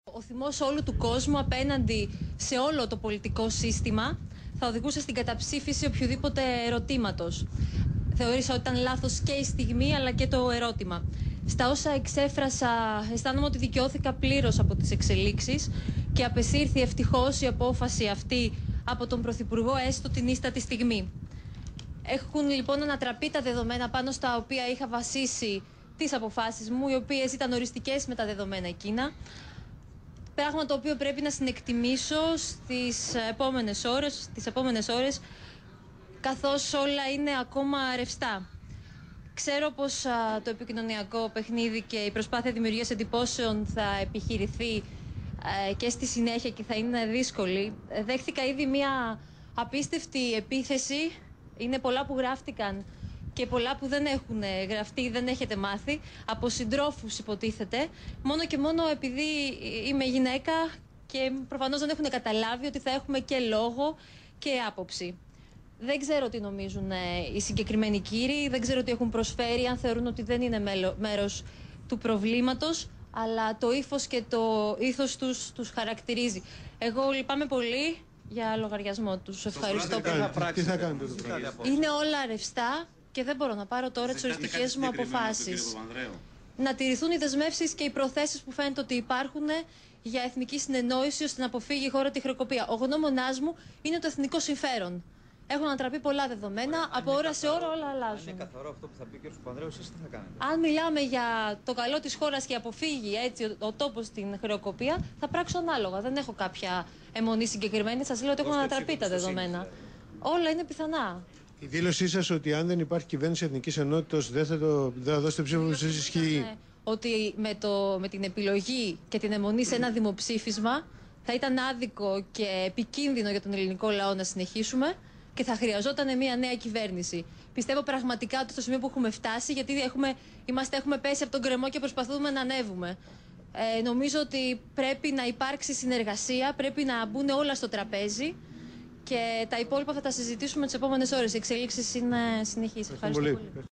Ο θυμός όλου του κόσμου απέναντι σε όλο το πολιτικό σύστημα θα οδηγούσε στην καταψήφιση οποιοδήποτε ερωτήματος. Θεώρησα ότι ήταν λάθος και η στιγμή αλλά και το ερώτημα. Στα όσα εξέφρασα, αισθάνομαι ότι δικαιώθηκα πλήρως από τις εξελίξεις και απεσύρθη ευτυχώς η απόφαση αυτή από τον Πρωθυπουργό, έστω την ίστατη στιγμή. Έχουν λοιπόν ανατραπεί τα δεδομένα πάνω στα οποία είχα βασίσει τις αποφάσεις μου, οι οποίες ήταν οριστικές με τα δεδομένα εκείνα. Πράγμα το οποίο πρέπει να συνεκτιμήσω στις επόμενες ώρες, καθώς όλα είναι ακόμα ρευστά. Ξέρω πως το επικοινωνιακό παιχνίδι και η προσπάθεια δημιουργίας εντυπώσεων θα επιχειρηθεί και στη συνέχεια και θα είναι δύσκολη. Δέχθηκα ήδη μια απίστευτη επίθεση. Είναι πολλά που γράφτηκαν και πολλά που δεν έχουν γραφτεί ή δεν έχετε μάθει, από συντρόφους υποτίθεται, μόνο και μόνο επειδή είμαι γυναίκα και προφανώς δεν έχουν καταλάβει ότι θα έχουμε και λόγο και άποψη. Δεν ξέρω τι νομίζουν οι συγκεκριμένοι κύριοι, δεν ξέρω τι έχουν προσφέρει, αν θεωρούν ότι δεν είναι μέρος του προβλήματος, αλλά το ύφος και το ήθος τους χαρακτηρίζει. Εγώ λυπάμαι πολύ για λογαριασμό τους. Ευχαριστώ πολύ. Τι θα κάνετε? Είναι όλα ρευστά και δεν μπορώ να πάρω τώρα τις οριστικές μου αποφάσεις. Να τηρηθούν οι δεσμεύσεις και οι προθέσεις που φαίνεται ότι υπάρχουν για εθνική συνεννόηση ώστε να αποφύγει η χώρα τη χρεοκοπία. Ο γνώμονάς μου είναι το εθνικό συμφέρον. Έχουν ανατραπεί πολλά δεδομένα, από ώρα σε ώρα όλα αλλάζουν. Είναι καθαρό αυτό που θα πει ο κ. Παπανδρέου, εσείς τι θα κάνετε? Αν μιλάμε για το καλό της χώρας και αποφύγει έτσι ο τόπος στην χρεοκοπία, θα πράξω ανάλογα. Δεν έχω κάποια αιμονή συγκεκριμένη. Σας λέω ότι έχουν ανατραπεί τα δεδομένα. Όλα είναι πιθανά. Η δήλωσή σας ότι αν δεν υπάρχει κυβέρνηση εθνικής ενότητας δεν θα δώσετε ψήφο που σας ισχύει? Ότι με την επιλογή και την αιμονή σε ένα δημοψήφισμα θα ήταν άδικο και επικίνδυνο για τον ελληνικό λαό να συνεχίσουμε και θα χρειαζόταν μια νέα κυβέρνηση. Πιστεύω πραγματικά ότι στο σημείο που έχουμε φτάσει, γιατί έχουμε πέσει από τον γκρεμό και προσπαθούμε να ανέβουμε. Νομίζω ότι πρέπει να υπάρξει συνεργασία, πρέπει να μπουν όλα στο τραπέζι και τα υπόλοιπα θα τα συζητήσουμε τις επόμενες ώρες. Οι εξελίξεις είναι συνεχείς. Ευχαριστώ πολύ.